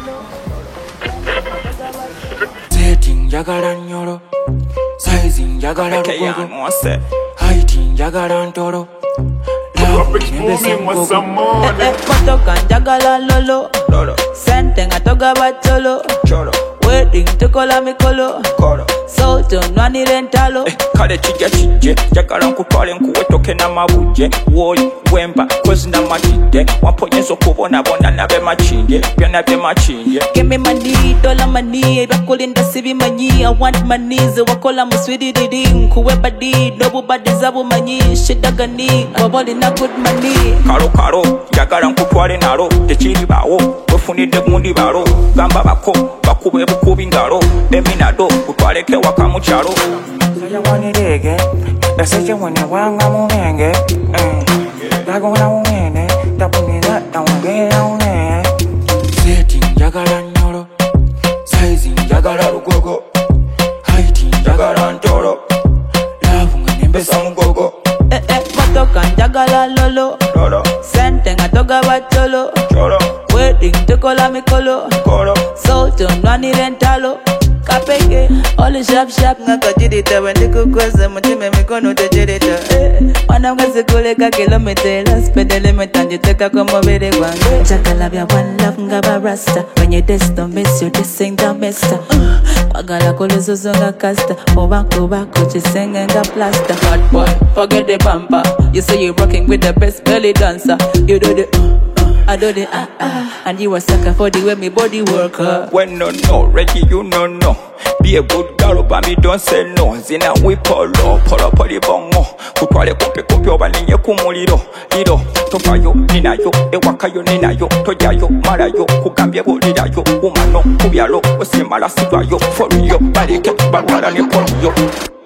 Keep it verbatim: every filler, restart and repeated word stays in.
Setting njagala nyolo, sizing njagala lugogo, heighting njagala ntolo. Motoka njagala lolo, sente nga togaba cholo, wedding tukola mikolo, soto nwanire ntalo. Kale kijja kijje njagala nkutwale nkuwetoke n'amabujje wooli wemba kwezi namatidde wamponyezo kubonabona nabe makinje byonna bye makinje. Give me money, dollar money, bakulinda sibimanyi. I want my knees, wakola muswidididi nkuwe badi, nobu badi zabumanyi shidagani, wabolina good money. Kalo kalo njagala nkutwale nalo tekiri bawo wefunidde gundi balo gamba bako bakube bukubi ngalo eminado kutwaleke waka mu kyalo. Sayawanirege daseche wene wanga mumenge dagona mumene tapuniza taungera une. Setting njagala nyolo, sizing njagala lugogo, heighting njagala ntolo. Love nga nembesa mugogo. Eh eh motoka njagala lolo, sente nga togaba cholo, wedding tukola mikolo, soto nwanire ntalo. Kapeke, all sharp sharp nga kajirita wende kukweza mutime mikono tejirita. Wana mkazi kuleka kilomita spedele metanjiteka kwa mobile gwange. Chakala bya one love nga barasta, when you test don't miss you dissing the mister. Wagala kuluzuzo nga kasta, obanku bako chisenge nga plaster. Hot boy, forget the bumper, you say you're rocking with the best belly dancer. You do the uh, I do the ah ah, and you a sucker for the way me body work. Uh. When no no, ready you no no. Be a good girl, but me don't say no. Zina we polo, polo poli bongo. Kutwale kumpe kumpe obalinye kumuliro. Liro, tofayo, ninayo, ewakayo ninayo, tojayo, marayo, kukambye bulirayo, umano, kubyalo, osimala sivayo, for yo, balike, balwala ne polio.